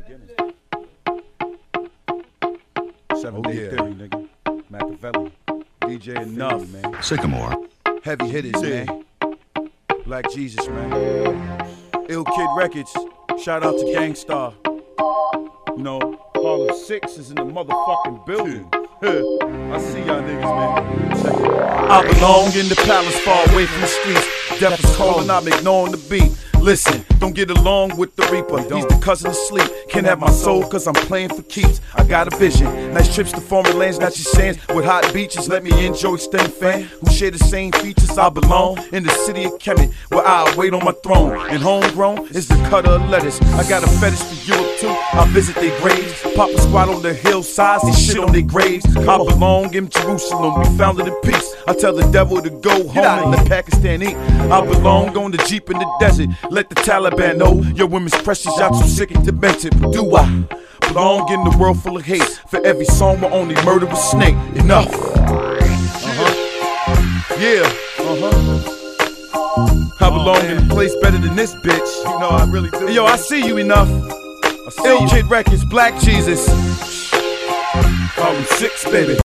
beginning. 7-Day Theory, nigga. Machiavelli. DJ Enough, man. Sycamore. Heavy hitters, man. Black Jesus, man. Ill Kid Records. Shout out to Gangstar. You know, Harlem 6 is in the motherfucking building. I see y'all niggas, man. Check it. I belong in the palace, far away from the streets. Death is calling, I'm ignoring the beat. Listen, don't get along with the Reaper. He's the cousin of sleep. Can't have my soul cause I'm playing for keeps. I got a vision. Nice trips to foreign lands, not your sands. With hot beaches, let me enjoy extended fan. Who share the same features. I belong in the city of Kemet, where I wait on my throne. And homegrown is the cutter of lettuce. I got a fetish for Europe too. I visit their graves. Pop a squad on the hillsides, they shit on their graves. I belong in Jerusalem, we founded in peace. I tell the devil to go home and let Pakistan eat. I belong on the Jeep in the desert. Let the Taliban know your women's precious, y'all too sick and demented. But do I belong in the world full of hate? For every song where only murder was snake. Enough. Yeah. I belong in a place better than this bitch. You know I really do. Yo, I see you enough. Ill Kid Records, Black Jesus. Harlem 6, baby.